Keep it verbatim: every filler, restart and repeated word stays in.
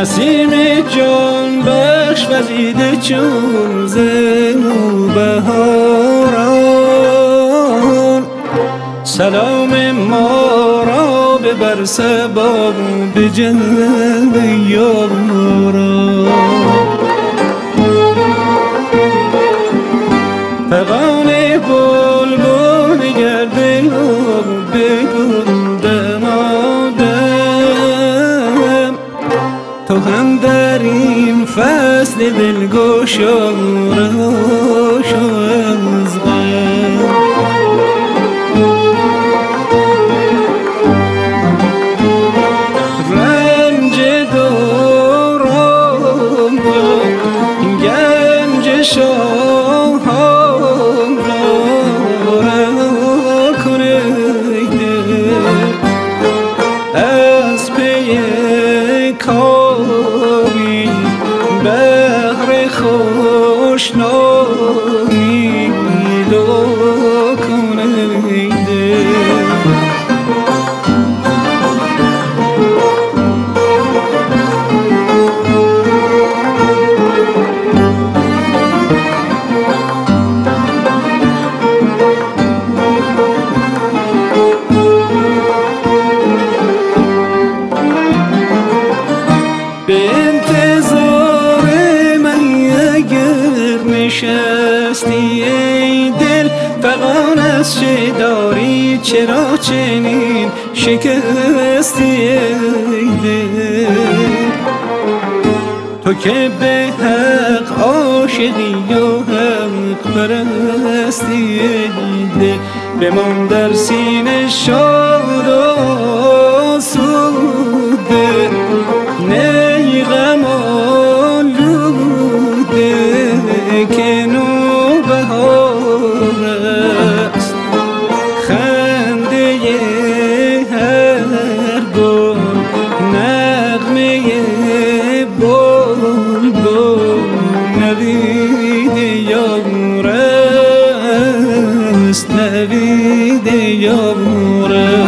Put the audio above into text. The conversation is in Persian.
نسیم جان بخش وزیده چون زنوبهاران، سلام ما را ببر صبا به جلد یاران. فغان بلبل گرده بگل دمادم، تو هم در این فصل دلگشا روشو از غم. رنج دوران را گنج شاهان را رها کنید، از پی کاری بهر خوشنامی دو کنید. به انتظار من اگر نشستی ای دل، فغان از چه داری چرا چنین شکستی ای دل؟ تو که به حق عاشقی و حق پرستی ای دل، بمان در سینه شاد و آسوده، نی غم آلوده که نوبهار است. خنده هر گل نغمه بلبل، نوید یار است، نوید یار است.